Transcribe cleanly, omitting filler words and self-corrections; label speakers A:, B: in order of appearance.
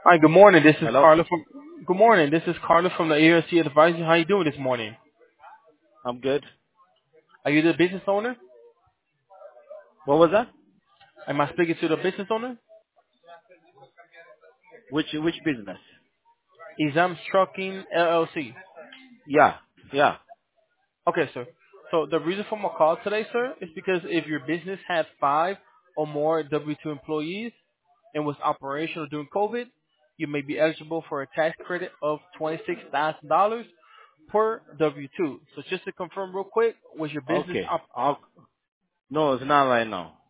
A: Hi, good morning. This is
B: Hello.
A: Carla from. Good morning. This is Carla from the ARC Advisor. How you doing this morning?
B: I'm good.
A: Are you the business owner?
B: What was that?
A: Am I speaking to the business owner?
B: Which business?
A: Exam Trucking LLC.
B: Yeah. Yeah.
A: Okay, sir. So the reason for my call today, sir, is because if your business had 5 or more W-2 employees and was operational during COVID, you may be eligible for a tax credit of $26,000 per W-2. So just to confirm real quick, was your business
B: Okay. No, it's not right now.